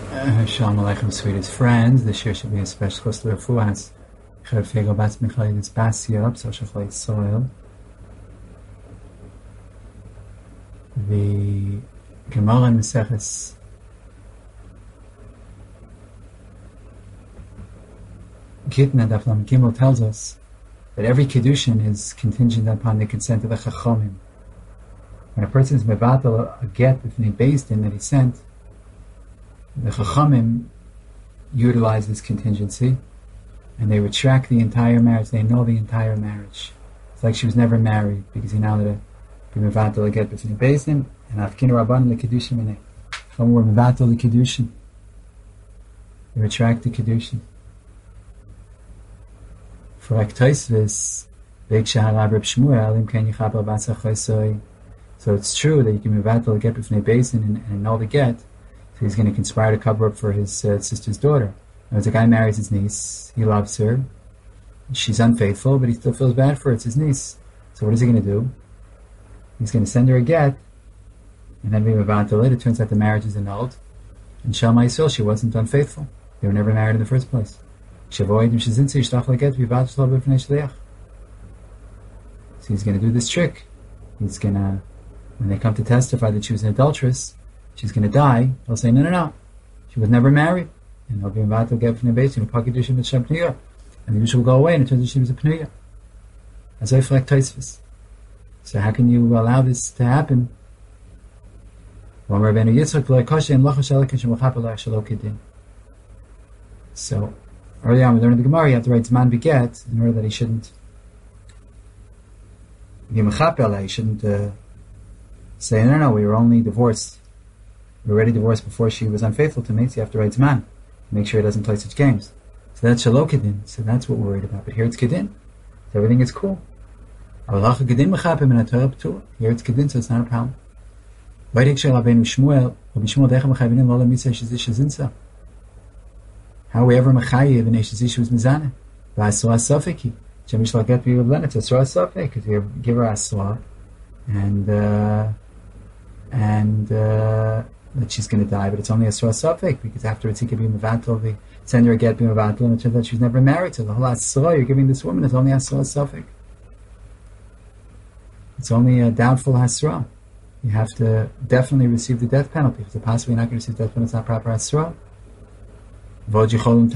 Shalom Aleichem, sweetest friends. This year should be a special close to the Refuas. Chayfego Bats Michaelis Basia, Social Flight Soil. The Gemara in Maseches Gitna Daf Lamed Gimel tells us that every Kiddushin is contingent upon the consent of the Chachomim. When a person is mevatel a get b'fnei Beis Din that he sent, the Chachamim utilize this contingency and they retract the entire marriage. They annul the entire marriage. It's like she was never married because he now let her be mevatel a get b'fnei Beis Din and afkin rabban lekiddushin minei. When we're mevatel lekiddushin, they retract the kiddushin. For like Tosfos, Veik Shaharab Reb Shmuel Im Ken Yichapel Basa Chosoi. So it's true that you can mevatel a get b'fnei Beis Din and annul the get. So he's going to conspire to cover up for his sister's daughter. As a guy marries his niece, he loves her. She's unfaithful, but he still feels bad for her. It's his niece. So what is he going to do? He's going to send her a get, and then be mevatel it. It turns out the marriage is annulled. And Shalma Yisrael, she wasn't unfaithful. They were never married in the first place. So he's going to do this trick. He's going to, when they come to testify that she was an adulteress, she's going to die, they'll say, no, she was never married. And they'll be about to get from the base, and the Yusha will go away, and it turns out she was a Pnuya. As I reflect Tosfos. So how can you allow this to happen? So, early on we learned in the Gemara, you have to write Zman Beget in order that he shouldn't be mechapel, he shouldn't say, no, we were only divorced. We were already divorced before she was unfaithful to me, so you have to write Zman. Make sure he doesn't play such games. So that's Shalom Kedin. So that's what we're worried about. But here it's Kedin. So everything is cool. Here it's Kedin, so it's not a problem. How are we ever mechayiv in Eshes was mizaneh? V'asua safeki. Shemish laget v'yivlen. It's asua safek because you give her asua, and that she's going to die, but it's only asua safek because afterwards he could be mevatel. They send her a get, be mevatel, and it turns out she's never married. So the whole asua you're giving this woman is only asua safek. It's only a doubtful asura. You have to definitely receive the death penalty. If it's possible you're not going to receive the death penalty, it's not proper asura. And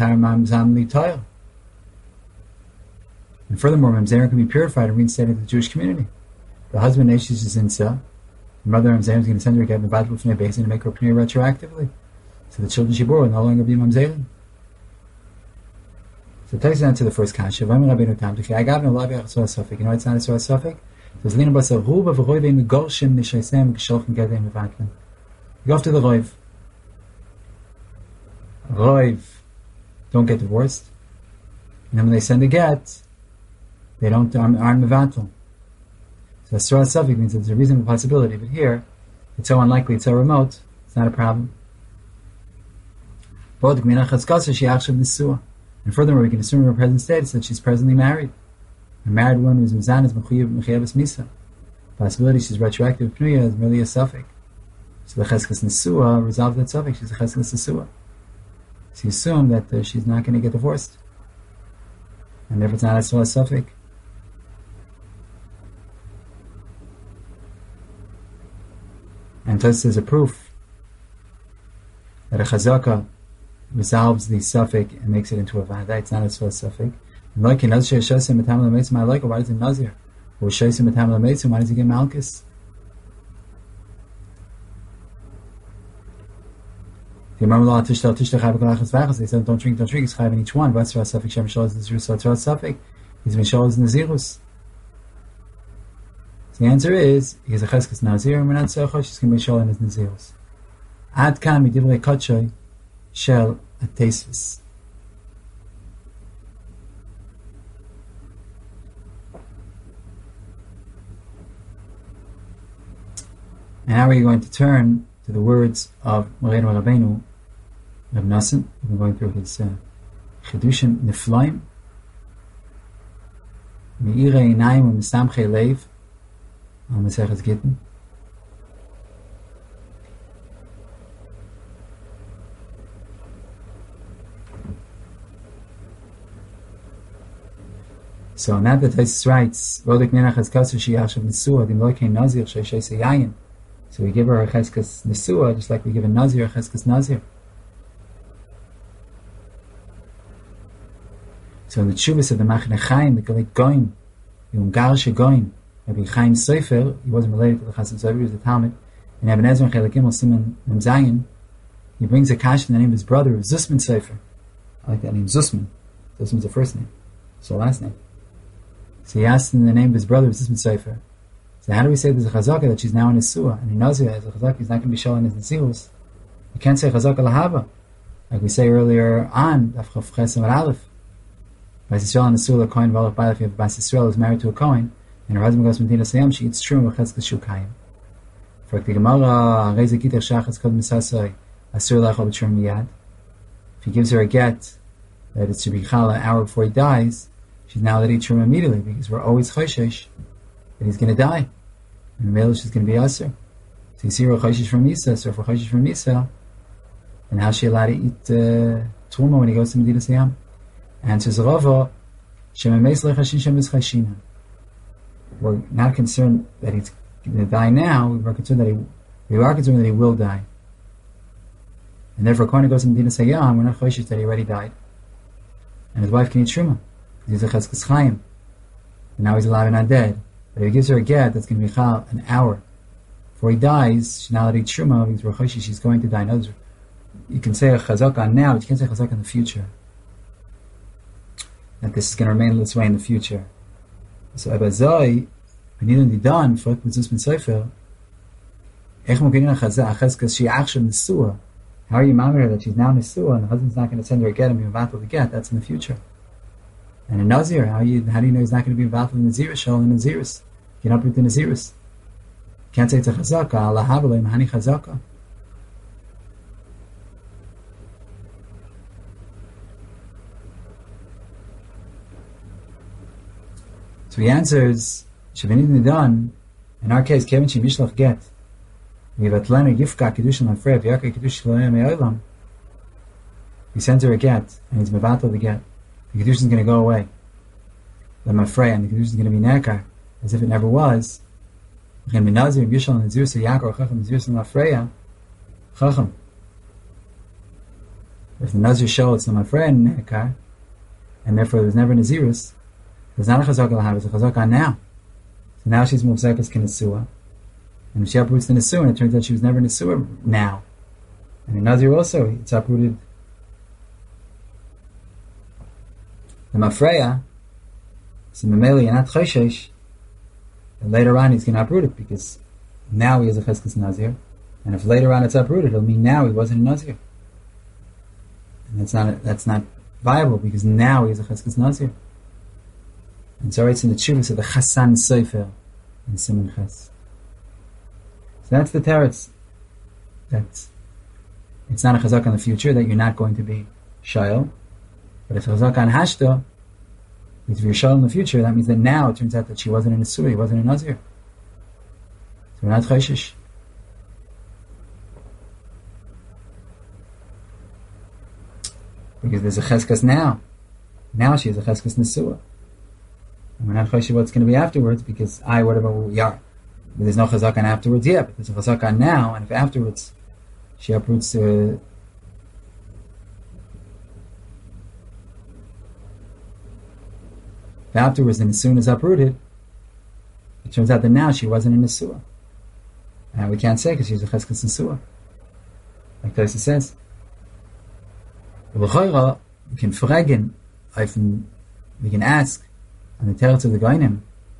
furthermore, Mamzerim can be purified and reinstated into the Jewish community. The husband Eshes is Insa. The mother Mamzerim is going to send her a get in the Bible from Beis Din and make her pneuya retroactively. So the children she bore will no longer be Mamzerim. So it takes us down to the first kasha. You know it's not a suffix. There's Lina Basa Ruba V'Roive Megorshim Nishaysem Gesholchen Gedem Mevatlen. You go off to the Roiv. Roiv don't get divorced, and then when they send a get, they aren't mevatel. So asura safek means that there's a reasonable possibility, but here it's so unlikely, it's so remote, it's not a problem. And furthermore, we can assume in her present status that she's presently married. A married woman who's mizan is mechiyavas misa. Possibility she's retroactive pnuya is merely a safek. So the cheskas nesua resolves that safek. She's a cheskas nesua. So you assume that she's not going to get divorced. And therefore it's not a suffix. And Tosfos is a proof that a chazaka resolves the suffix and makes it into a vada. It's not a suffix. Like in Nazir Shosim Matam Lameitzim, I like, why does it Nazir? Or Shosim Matam Lameitzim, why does he get Malchus? They said, don't drink, it's chayv in each one. What's Torah Safek? Shem Shol is Nizirus, Torah Safek. He's been Shol is Nizirus. So the answer is, he's a Cheskes Nazir, and we're not so chosh, he's going to be Shol in his Nizirus. Ad kam midivrei kodshoy shel Tosfos. And now we're going to turn to the words of Moreinu Rabbeinu Reb Nosson. We've been going through his Chidushim Niflaim, Meirei Einayim u'Mesamchei Leiv, on Maseches Gittin. So now that Taisus writes, Rodik Menach Cheskasa Shiach of Nesua, Dim Loikein Nazir Shei Seyayin. So we give her a Cheskas Nesua, just like we give a Nazir a Cheskas Nazir. So in the Tshuvas of the Machne Chaim, the Galit Goin, the Ungar Shegoin, Rabbi Chaim Sefer, he wasn't related to the Chassid Sofer, he was the Talmud, and Ibn Ezra and Chelakim Simon Mem Zayin, he brings a kash in the name of his brother, Zusman Sefer. I like that name, Zusman. Zusman's the first name. It's the last name. So he asked in the name of his brother, Zusman Sefer. So how do we say there's a chazaka that she's now in Nesua, and he knows it as a chazaka, he's not going to be showing his Nesirus? You can't say chazaka lahaba. Like we say earlier on, Daf Chav Ches Amar Aleph. Bas Yisrael and Nesua, Kohen V'alach Ba'alef, if Bas Yisrael is married to a Kohen, and her husband goes from Medina Sayam, she eats true with Cheskas Shukayim. For the Gemara, Reza Kitach Shachas Kod Misasai, Asur Lachal B'Trum Miyad. If he gives her a get, that it should be Chala an hour before he dies, she's now allowed to eat Truma immediately, because we're always Choshesh that he's going to die. And the Melish is going to be Asur. So you see her Choshesh from Misa, so if we're Choshesh from Misa, then how's she allowed to eat Truma when he goes to Medina Sayam? And says Rava, we're not concerned that he's going to die now, we're concerned that he will die. And therefore, according to goes to Medina Sayyam, we're not choshesh that he already died. And his wife can eat Truma. He's a Cheskes Chaim. And now he's alive and not dead. But if he gives her a get, that's going to be chal an hour before he dies, she's not allowed to eat Truma because we're choshesh she's going to die. No, you can say a chazaka now, but you can't say chazaka in the future. That this is going to remain this way in the future. So Abazai, Benidon Didan, Frek Mitzvus Ben Sefer, Ech Mokenin HaChazkas She Achshav Nesua. How are you mamar her that she's now Nesua and the husband's not going to send her a get and be involved with a get? That's in the future. And in Nazir, how do you know he's not going to be involved with the Naziris? Shal in Naziris. You can uproot the Naziris. You can't say it's a Chazaka, Allah Habalay Mahani Chazaka. So he answers, Shavanid Nidan, in our case, Kevin Shi Mishlach Get, we have Atlana Yifka Kedushin Lafrev, Yaka Kedush Loyam Eolam. He sends her a get, and he's Mevatel the get. The Kedushin is going to go away. The Mafreya, and the Kedushin is going to be Nekar, as if it never was. Chem Minazir, Yishal, and Zirsa Yakar, Chacham, Zirsa, and Mafreya, Chacham. If the Nazir show it's the Mafreya and Nekar, and therefore it was never Nazirus, there's not a chazaka lahav, it's a chazaka now. So now she's muvzekas kenesua. And if she uproots the nesua, and it turns out she was never nesua now. And in Nazir also, it's uprooted. The mafreya, so memeli and not choshesh, and later on he's going to uproot it, because now he has a cheskes Nazir. And if later on it's uprooted, it'll mean now he wasn't a Nazir. And that's not viable, because now he has a cheskes Nazir. And so it's in the Tshuvas of the Chassan Sefer in Simon Ches. So that's the teretz. That it's not a chazak in the future, that you're not going to be shayel. But if chazak on hashta, if you're shayel in the future, that means that now it turns out that she wasn't in a Nesua, he wasn't in Nazir. So we're not choshesh. Because there's a cheskas now. Now she has a cheskas Nesua. And we're not choshesh what's going to be afterwards, because whatever we are. But there's no chazakan afterwards yet, but there's a chazakan now, and if afterwards she uproots if afterwards the Nesua is uprooted, it turns out that now she wasn't in Nesua. And we can't say because she's a cheskas Nesua. Like Tosa says. We can fragen, we can ask, on the teretz of the Gainim,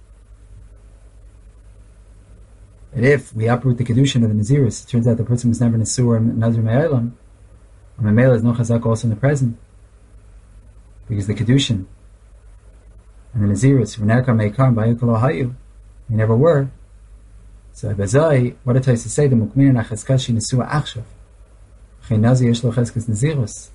that if we uproot the Kedushin of the Naziris, it turns out the person was never Nesua or Nazir Me'olam, and Memela is no Chazak also in the present, because the Kedushin and the Naziris were Nerka Me'ikar and Bayukal Ohayu, they never were. So Abazai, what it takes to say, the Mukmin and Achazkashi Nesua Achshav, Chay Nazir Yesh Lo Chazkas Nazirus.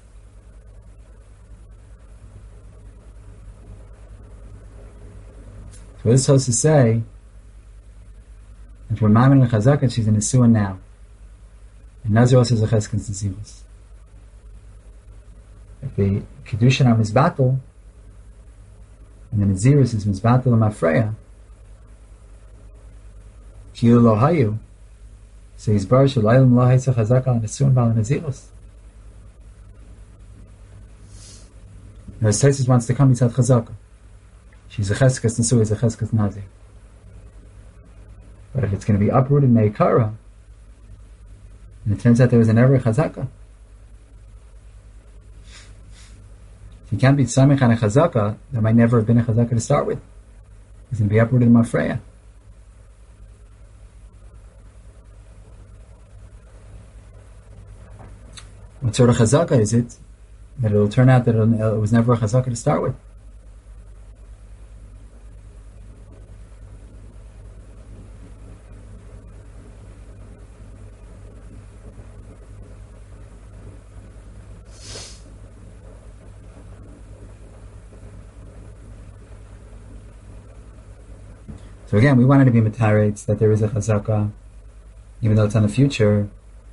So what this supposed to say, that we're Mamin and Chazak, and she's in Nesua now. And Nazir also is a Cheskens Nazirus. If the Kedushin are Mizbatel, and the Nazirus is Mizbatel Mafreya, Kiyu Lo Hayu, so he's Bar Shalayim Lo Haitza Chazaka on the Sun Bal Nazirus. Now his Taisus wants to come inside Chazaka. She's a Cheskas Nesu, he's a Cheskas Nazir. But if it's going to be uprooted Meikara, and it turns out there was an Ever Chazaka, if you can't be Samech on a Chazaka, there might never have been a Chazaka to start with. It's going to be uprooted in Mafreya. What sort of Chazaka is it that it'll turn out that it was never a Chazaka to start with? So again, we wanted to be Matarates that there is a Chazaka, even though it's on the future,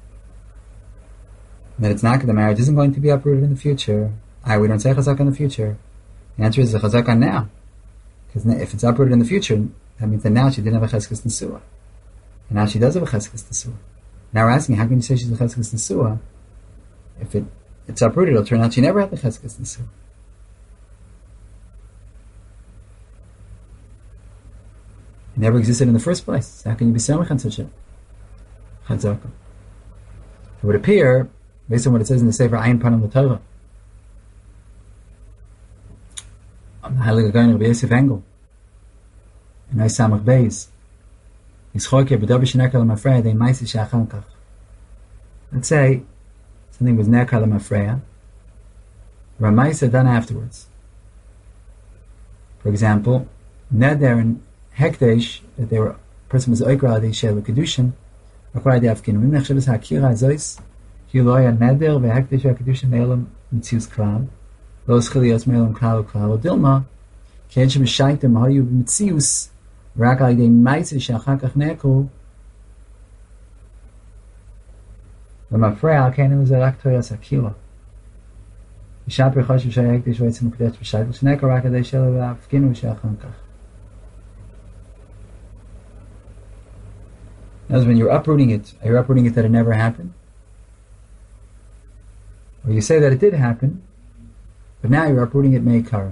that it's not, the marriage isn't going to be uprooted in the future. We don't say Chazaka in the future. The answer is a Chazaka now. Because if it's uprooted in the future, that means that now she didn't have a Cheskas Nesua. And now she does have a Cheskas Nesua. Now we're asking, how can you say she's a Cheskas Nesua? If it's uprooted, it'll turn out she never had the Cheskas Nesua. It never existed in the first place. So how can you be Samech on such a Chazaka? It would appear, based on what it says in the Sefer Ayin Panim L'Torah, on the Heilige Gaon of Yosef Engel, and I Samach Beis, Yischoke B'Davar Shenekar L'Mafreya Dei Maisi She'achar Kach. Let's say something was Nekar L'Mafreya, Ramaisa done afterwards. For example, Neder and Hekdesh, that they were, person was Oikra Adei Shel Kedushin, Akra Adei Avkin. V'im Nechshavas HaKira Azois, Ki Lo Ya Neder VeHekdesh VeKedushin Me'elam Mitzius Klal, Lo Schilios Me'elam Klal Klal Dilma, Ki Ein Shem Shaitem Hayu B'Mitzius, Rak Adei Maisi She'achar Kach Nekru, L'Mafreya Al Keinu Zerak Toyas HaKira. Yishaper Choshev She'Hekdesh VeYitzim Kedesh B'Shait V'Shnekar Rak Adei Shel Avkin V'She'achar Kach. Now, when you're uprooting it, are you uprooting it that it never happened? Or you say that it did happen, but now you're uprooting it Meikara.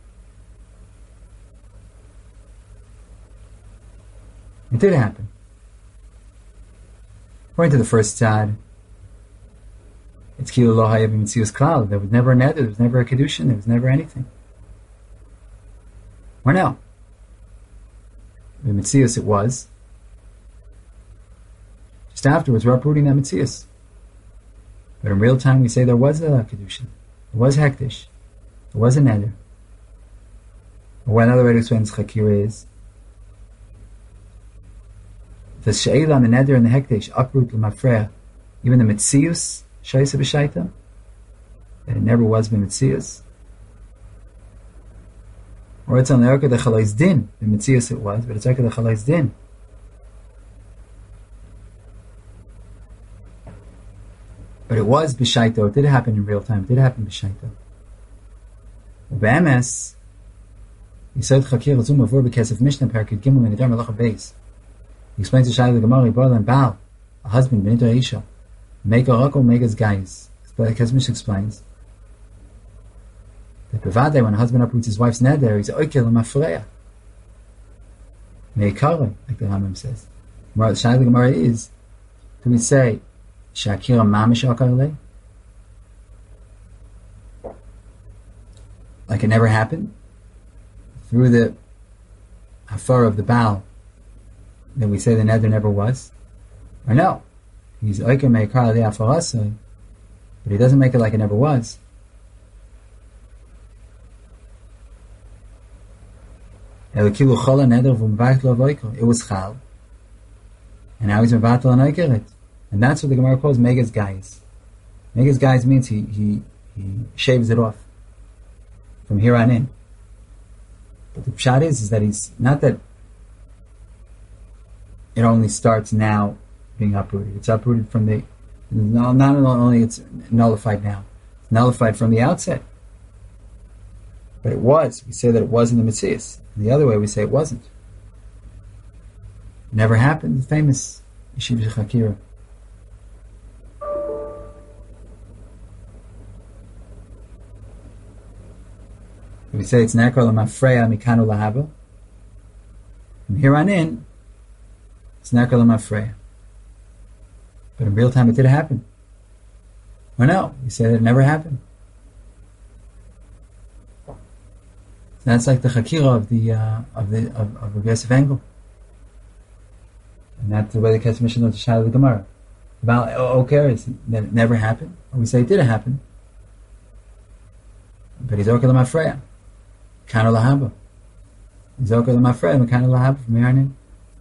It did happen. According to the first side, it's Kilu Lo Hayav Mitzius Klal. There was never a neder, there was never a kedushin, there was never anything. Or no? The Mitzius it was. Just afterwards, we're uprooting that Mitzias. But in real time, we say there was a Kedushin, there was Hekdesh, there was a Neder. Or another way to explain this Chakira is the She'ela and the Neder and the Hekdesh uproot L'Mafreya, even the Mitzius, Shaisa B'Shaita, that it never was B'Mitzias. Or it's on the Erka the Chalais Din, the Mitzias it was, but it's Erka the Chalais Din. But it was B'Shaito. It did happen in real time. It did happen B'Shaito. B'Emes, Yisod Chakir Zum Avur B'Kesef Mishnah Perkid Gimel Menidar Malacha Beis. He explains to Shai the Gemara, Baal and Baal, a husband, Benito Isha, Mega Roko, Mega's guys. Kesef Mishnah explains that Bevadei, when a husband uproots his wife's neder, he's Oikel L'Mafreya. Meikara, like the Rambam says. Shai the Gemara is, do we say, Shakira Mamish Akarle? Like it never happened? Through the Hafar of the Baal, then we say the neder never was? Or no? He's Oike Meikar the Afarasa, but he doesn't make it like it never was. It was Chal, and now he's Mevatel and Oikeret. And that's what the Gemara calls Megas Guys. Megas Guys means he shaves it off from here on in. But the pshat is that he's not that it only starts now being uprooted. It's uprooted from the not only it's nullified now, it's nullified from the outset. But it was. We say that it was in the Metzias. And the other way we say it wasn't. It never happened. The famous Yeshiva Chakira. We say it's Nekar L'Mafreya Mikanu Lahaba. From here on in, it's Nekar L'Mafreya. But in real time it did happen. Or no, we say that it never happened. So that's like the Chakira of Yosef Engel. And that's the way the Kesef Mishnah knows the Shad of the Gemara. About Oker is that it never happened. Or we say it did happen. But he's Oker L'Mafreya. Kana Lahaba. He's Oker L'Mafreya, Kana Lahaba from here on in.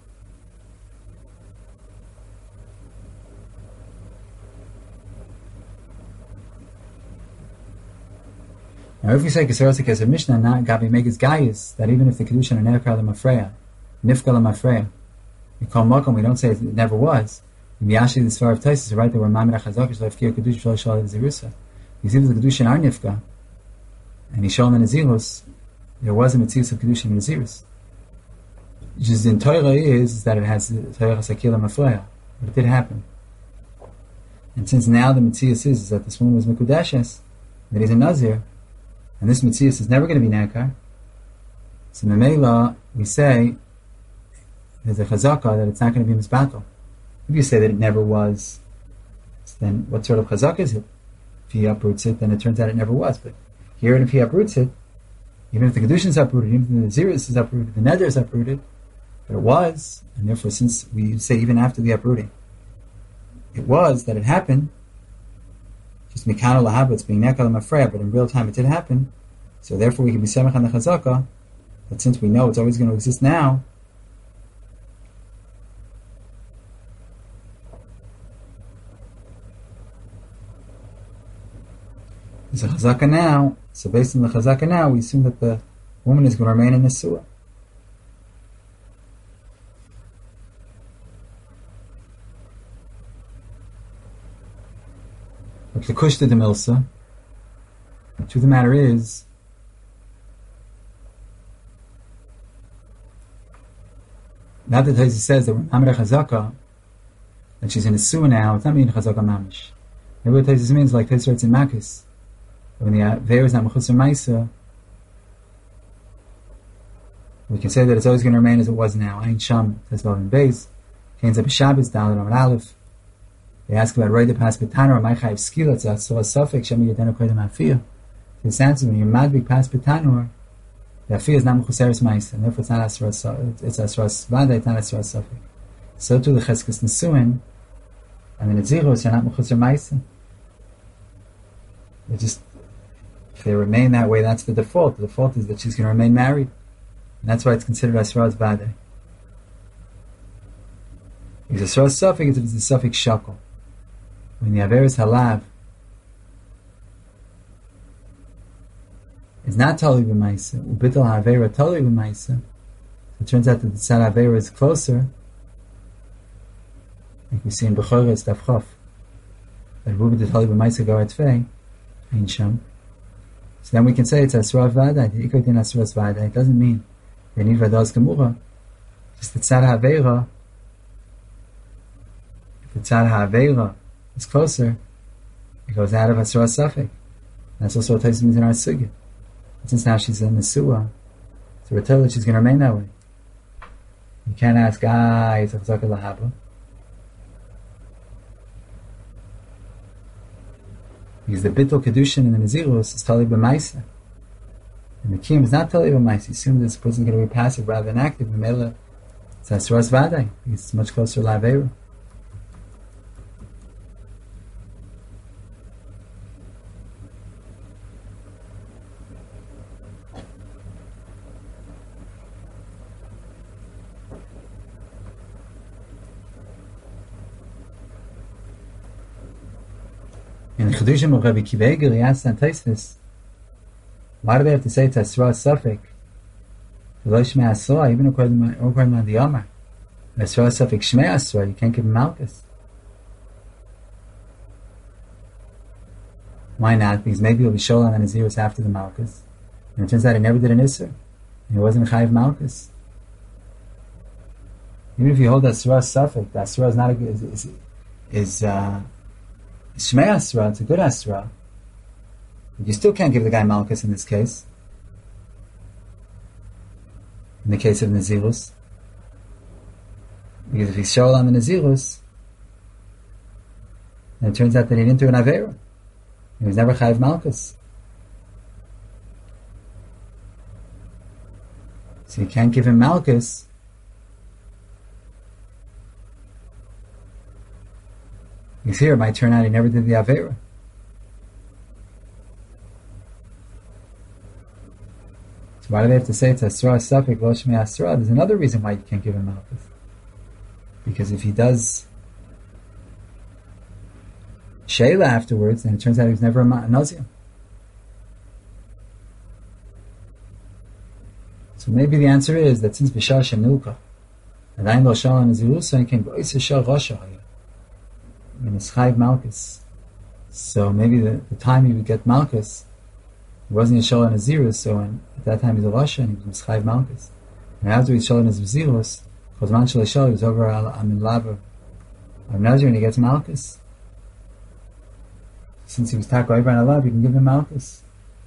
Now, if we say Kesarosa Kesef Mishnah, not Gabi Megas Gaius, that even if the Kedushin are Nekar L'Mafreya, Nifka L'Mafreya, we call Mokum, we don't say it never was. In the Ashi, the Svar of Taisus, right there where Mamre Chazak is Lefkir Kedush Shal Shal Zerusa. You see that the Kedushin are Nifka, and Yishol and Azilus, there was a Metzius of Kedushin and Azirus. Just in Torah is that it has the Torah Sakila Mafreya, but it did happen. And since now the Metzius is that this woman was Mekudeshes, that he's a Nazir, and this Metzius is never going to be Nekar, so Memela, we say, there's a Chazakah that it's not going to be Mizbatal. If you say that it never was, then what sort of Chazakah is it? If he uproots it, then it turns out it never was. But here, if he uproots it, even if the Kedushin is uprooted, even if the Zirus is uprooted, the Neder is uprooted, but it was, and therefore since we say even after the uprooting, it was that it happened, just Mikano Lahaba, it's being Nekal Mafreya, but in real time it did happen, so therefore we can be Semech on the Chazakah, that since we know it's always going to exist now, there's a Chazakah now, so based on the Chazakah now, we assume that the woman is going to remain in the Nesua. But the Kushta de Milsa, the truth of the matter is, not that Taisus says that when Amra Chazakah, that she's in a Nesua now, it's not meaning Chazakah Mamish. Maybe what Taisus means, like Taisus writes in Makis, when the Aveir is not Mechusar Maisa, we can say that it's always going to remain as it was now. Ain Sham, Tesvav and Beis, Kain's Up Shabbos, Dalet Amar Aleph. They ask about Roida Pas Betana or Maichayev Skila, so a suffix, Shemi Yadena Koydem Afiyah. So it stands when you're Madbik Pas Betanor, the Afiyah is not Mechusaris Maisa, and therefore it's not it's Asras Vada, it's not Asras Suffix. So too the Cheskes Nesuin, and the Netziros are not Mechusar Maisa. They just, if they remain that way, that's the default. The default is that she's going to remain married. And that's why it's considered Asraz Vade. Because Asraz Suffix is the suffix Shakal. When the Averis Halav is not Tali B'maisa, Ubital HaAvera Tali B'maisa, so it turns out that the Tzad Avera is closer, like we see in B'chores Tavchof, that Rubi Tali B'maisa Garat Fei, Ein Sham. So then we can say it's Asraz Vade, the Ikot in Asraz Vade. It doesn't mean they need Vadas Gemura. Just the Tzad HaAvera, if the Tzad HaAvera is closer, it goes out of Asra Safek. That's also what Taisus means in our Sugya. Since now she's in the Suwa, so we're told that she's going to remain that way. You can't ask, it's a Chazaka Lahaba. Because the Bittul Kedushin in the Nazirus is Tali B'maisa. And the Kiyam is not Tali B'maisa. You assume this person is going to be passive rather than active. The Mela, it's Asras Vadai. It's much closer to Lavera. In the Chedushim of Rabbi Kiva Eger, he asked on Taisus, why do they have to say it's Asra Safek? Shmei Asra, even according to the Amar. Asra Safek Shmei Asra, you can't give him Malchus. Why not? Because maybe he'll be Sholem and Azirus after the Malchus. And it turns out he never did an Isser. And he wasn't Chayiv Malkus. Even if you hold that Surah Suffolk, that Surah is not a good, is Shmei Asra, it's a good Asra. But you still can't give the guy Malkus in this case. In the case of Nazirus. Because if he's Sholam in Nazirus, then it turns out that he didn't do an Avera. He was never Chayiv Malkus. So you can't give him Malkus. Because here it might turn out he never did the Avera. So why do they have to say it's Asra Safik Lo Shmei Asra? There's another reason why you can't give him Malkus. Because if he does Sheila afterwards, then it turns out he was never a Nazir. So maybe the answer is that since Bishar Shenilka, and I know Shalom is Yerusa, he came Bois Shah Rasha in his Chayiv Malkus. So maybe the time he would get Malkus, he wasn't Yeshua and Azirus, so at that time he's a Rasha and he was Chayiv Malkus. And after he's Yeshua and Azirus, Chosman Shal Yeshua, he was over Amin Lava of Nazir and he gets Malkus. Since he was Taka Ibran Allah, you can give him Malkus.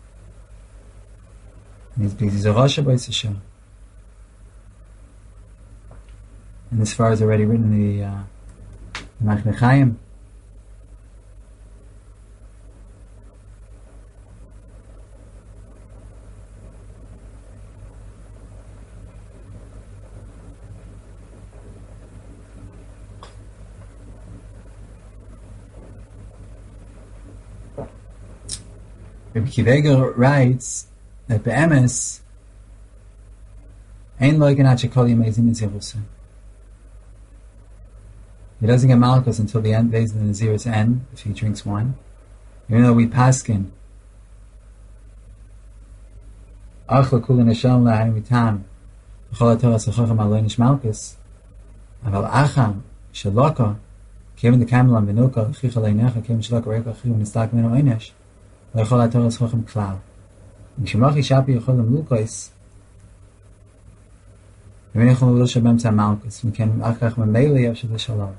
Because he's a Rasha by Yeshua. And this far is already written in the Machne Chaim. Rabbi Kiva writes that be'emes ein lo yiganat shekol yimei zin Nazirusa. He doesn't get Malkus until the end days of the Nazir's end, if he drinks wine. Even though we paskin achla kula nesham lahani mitam v'chol ha'torah s'chochem alo nish Malkus aval acham shalaka kevin the kamelam v'nuka chicha leinecha kevin shalaka reika chicha nistak meno einesh v'chol ha'torah s'chochem klal Mishmachi shapi yachol l'mlukos v'men yachol l'lo shabem tzah Malkus v'ken achach memele yavshel l'shalom.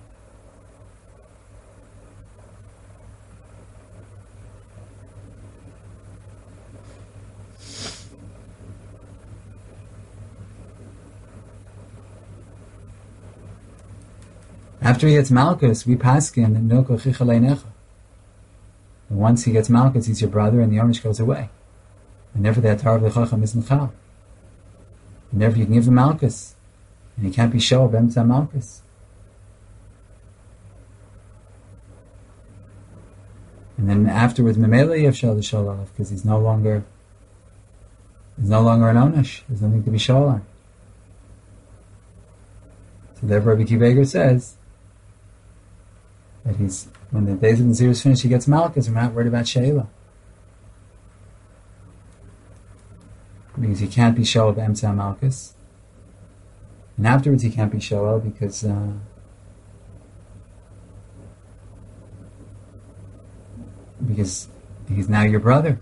After he gets Malkus, we paskin and Milko Chicha Leinecha. And once he gets Malkus, he's your brother, and the Onish goes away. And therefore the Atar of the Chacham is Nechal. And therefore you can give him Malkus. And he can't be Shoel B'emtzah Malkus. And then afterwards, Memele Yev Shal L'Shol because he's no longer an Onish. There's nothing to be Shoel on. So therefore Rabbi Kiva says that when the days of Nazir is finished, he gets Malkus. We're not worried about Sheila. Because he can't be Shoel B'emtzah Malkus. And afterwards he can't be Shoel because he's now your brother.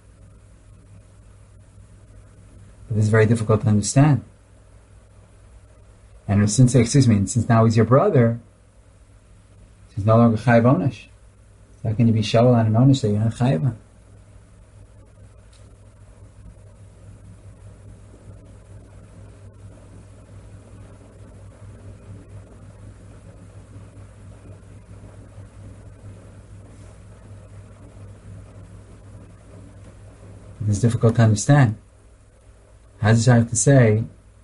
But this is very difficult to understand. And since now he's your brother, he's no longer Chayiv Onish. So how can you be Shoel on an Onish that you're not Chayiv on? It's difficult to understand. How does it have to say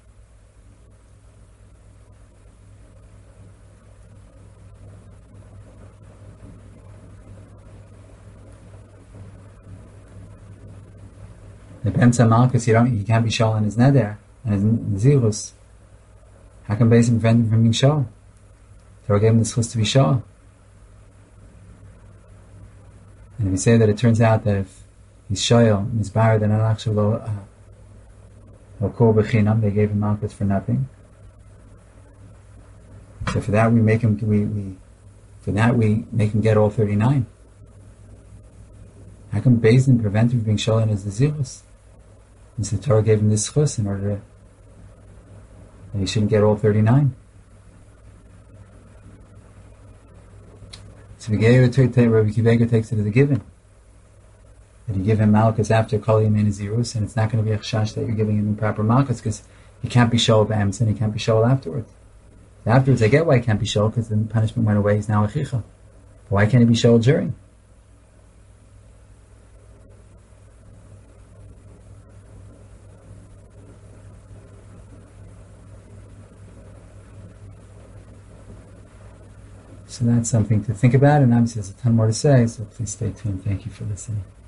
the B'emtzah Malkus, you can't be Shoel on his Neder and his Nazirus? How can Beis prevent him from being Shoel? Torah gave him the schus to be Shoel. And if we say that it turns out that if he's Shoel, Mizbar, then an actual Kor B'chinam, they gave him Malkus for nothing. So for that we make him get all 39. How come Beis Din prevent him from being Shoel on his Nazirus? And so the Torah gave him this chus in order to, that he shouldn't get all 39. So Rabbi Akiva Eiger takes it as a given. That you give him malchus after Kol Yamin Zirus, and it's not going to be a chash that you're giving him improper malchus, because he can't be shol b'emes and he can't be shol afterwards. So afterwards, I get why he can't be shol, because the punishment went away, he's now a chicha. But why can't he be shol during? So that's something to think about, and obviously there's a ton more to say, so please stay tuned. Thank you for listening.